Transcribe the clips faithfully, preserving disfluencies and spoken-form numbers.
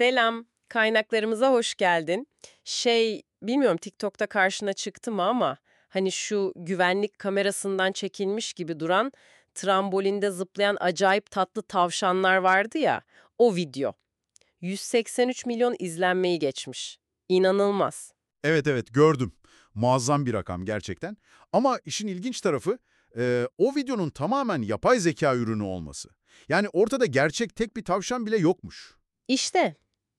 Selam, kaynaklarımıza hoş geldin. Şey, bilmiyorum TikTok'ta karşına çıktı mı ama hani şu güvenlik kamerasından çekilmiş gibi duran trambolinde zıplayan acayip tatlı tavşanlar vardı ya, o video. yüz seksen üç milyon izlenmeyi geçmiş. İnanılmaz. Evet evet gördüm. Muazzam bir rakam gerçekten. Ama işin ilginç tarafı e, o videonun tamamen yapay zeka ürünü olması. Yani ortada gerçek tek bir tavşan bile yokmuş. İşte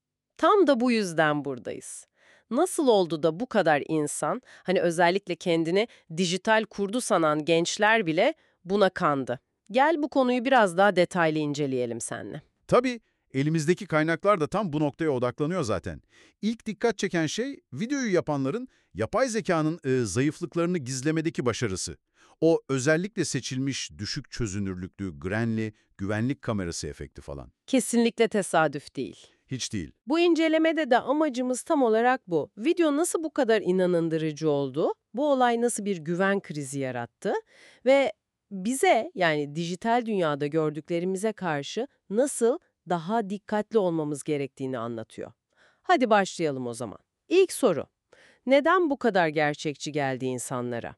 tam da bu yüzden buradayız. Nasıl oldu da bu kadar insan, hani özellikle kendini dijital kurdu sanan gençler bile buna kandı? Gel bu konuyu biraz daha detaylı inceleyelim seninle. Tabii elimizdeki kaynaklar da tam bu noktaya odaklanıyor zaten. İlk dikkat çeken şey videoyu yapanların yapay zekanın e, zayıflıklarını gizlemedeki başarısı. O özellikle seçilmiş düşük çözünürlüklü Grenli güvenlik kamerası efekti falan. Kesinlikle tesadüf değil. Hiç değil. Bu incelemede de amacımız tam olarak bu. Video nasıl bu kadar inandırıcı oldu? Bu olay nasıl bir güven krizi yarattı? Ve bize, yani dijital dünyada gördüklerimize karşı nasıl daha dikkatli olmamız gerektiğini anlatıyor. Hadi başlayalım o zaman. İlk soru. Neden bu kadar gerçekçi geldi insanlara?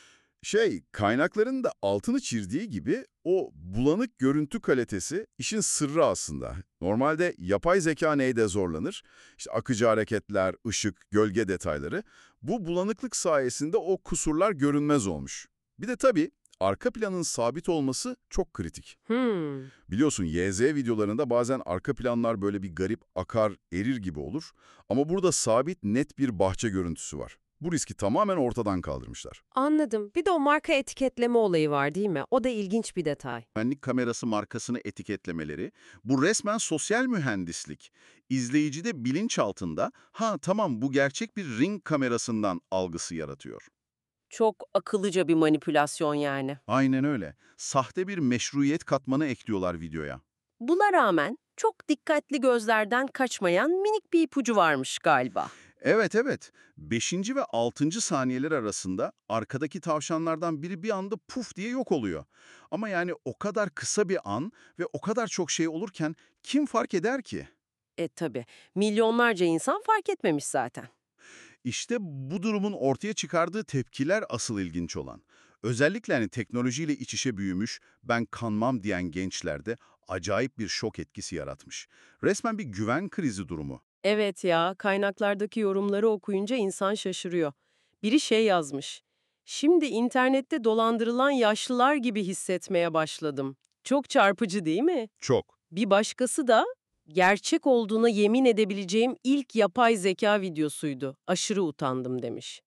Şey, kaynakların da altını çizdiği gibi o bulanık görüntü kalitesi işin sırrı aslında. Normalde yapay zeka neyde zorlanır? İşte akıcı hareketler, ışık, gölge detayları. Bu bulanıklık sayesinde o kusurlar görünmez olmuş. Bir de tabii arka planın sabit olması çok kritik. Hmm. Biliyorsun Y Z videolarında bazen arka planlar böyle bir garip akar, erir gibi olur. Ama burada sabit, net bir bahçe görüntüsü var. Bu riski tamamen ortadan kaldırmışlar. Anladım. Bir de o marka etiketleme olayı var değil mi? O da ilginç bir detay. Güvenlik kamerası markasını etiketlemeleri, bu resmen sosyal mühendislik. İzleyicide bilinç altında, ha tamam bu gerçek bir Ring kamerasından algısı yaratıyor. Çok akıllıca bir manipülasyon yani. Aynen öyle. Sahte bir meşruiyet katmanı ekliyorlar videoya. Buna rağmen çok dikkatli gözlerden kaçmayan minik bir ipucu varmış galiba. Evet evet. Beşinci ve altıncı saniyeler arasında arkadaki tavşanlardan biri bir anda puf diye yok oluyor. Ama yani o kadar kısa bir an ve o kadar çok şey olurken kim fark eder ki? E tabi, milyonlarca insan fark etmemiş zaten. İşte bu durumun ortaya çıkardığı tepkiler asıl ilginç olan. Özellikle hani teknolojiyle iç içe büyümüş, ben kanmam diyen gençlerde acayip bir şok etkisi yaratmış. Resmen bir güven krizi durumu. Evet ya, kaynaklardaki yorumları okuyunca insan şaşırıyor. Biri şey yazmış. Şimdi internette dolandırılan yaşlılar gibi hissetmeye başladım. Çok çarpıcı değil mi? Çok. Bir başkası da gerçek olduğuna yemin edebileceğim ilk yapay zeka videosuydu. Aşırı utandım demiş.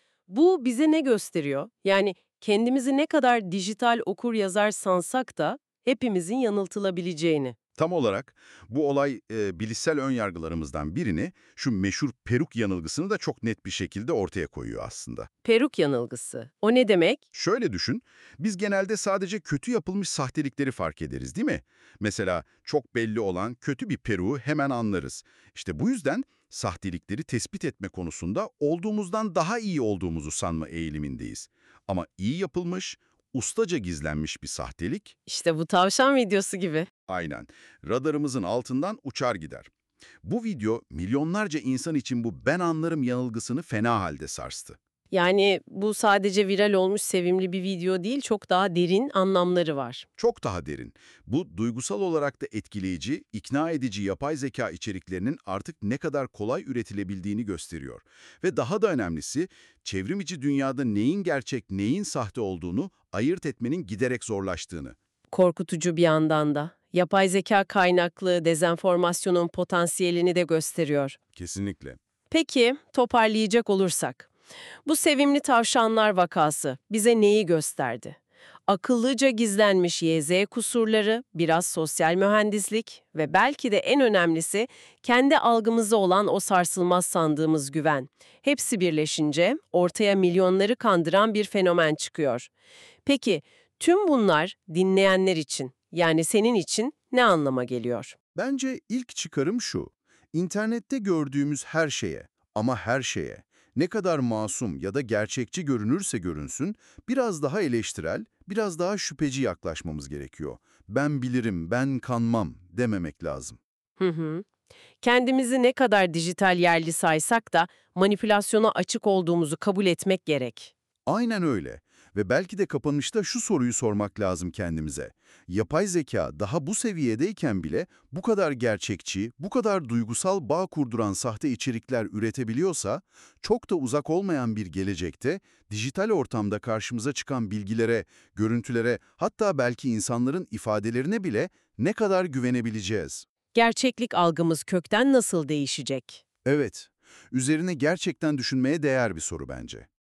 Bu bize ne gösteriyor? Yani kendimizi ne kadar dijital okur yazar sansak da hepimizin yanıltılabileceğini. Tam olarak bu olay e, bilişsel önyargılarımızdan birini, şu meşhur peruk yanılgısını da çok net bir şekilde ortaya koyuyor aslında. Peruk yanılgısı. O ne demek? Şöyle düşün, biz genelde sadece kötü yapılmış sahtelikleri fark ederiz değil mi? Mesela çok belli olan kötü bir peruğu hemen anlarız. İşte bu yüzden sahtelikleri tespit etme konusunda olduğumuzdan daha iyi olduğumuzu sanma eğilimindeyiz. Ama iyi yapılmış, ustaca gizlenmiş bir sahtelik, İşte bu tavşan videosu gibi. aynen, radarımızın altından uçar gider. Bu video milyonlarca insan için bu ben anlarım yanılgısını fena halde sarstı. Yani bu sadece viral olmuş sevimli bir video değil, çok daha derin anlamları var. Çok daha derin. Bu duygusal olarak da etkileyici, ikna edici yapay zeka içeriklerinin artık ne kadar kolay üretilebildiğini gösteriyor. Ve daha da önemlisi, çevrim içi dünyada neyin gerçek, neyin sahte olduğunu ayırt etmenin giderek zorlaştığını. Korkutucu bir yandan da. Yapay zeka kaynaklı dezenformasyonun potansiyelini de gösteriyor. Kesinlikle. Peki, toparlayacak olursak. Bu sevimli tavşanlar vakası bize neyi gösterdi? Akıllıca gizlenmiş Y Z kusurları, biraz sosyal mühendislik ve belki de en önemlisi kendi algımıza olan o sarsılmaz sandığımız güven. Hepsi birleşince ortaya milyonları kandıran bir fenomen çıkıyor. Peki, tüm bunlar dinleyenler için, yani senin için ne anlama geliyor? Bence ilk çıkarım şu. İnternette gördüğümüz her şeye, ama her şeye, ne kadar masum ya da gerçekçi görünürse görünsün, biraz daha eleştirel, biraz daha şüpheci yaklaşmamız gerekiyor. Ben bilirim, ben kanmam dememek lazım. Hı hı. Kendimizi ne kadar dijital yerli saysak da manipülasyona açık olduğumuzu kabul etmek gerek. Aynen öyle. Ve belki de kapanışta şu soruyu sormak lazım kendimize. Yapay zeka daha bu seviyedeyken bile bu kadar gerçekçi, bu kadar duygusal bağ kurduran sahte içerikler üretebiliyorsa, çok da uzak olmayan bir gelecekte dijital ortamda karşımıza çıkan bilgilere, görüntülere, hatta belki insanların ifadelerine bile ne kadar güvenebileceğiz? Gerçeklik algımız kökten nasıl değişecek? Evet, üzerine gerçekten düşünmeye değer bir soru bence.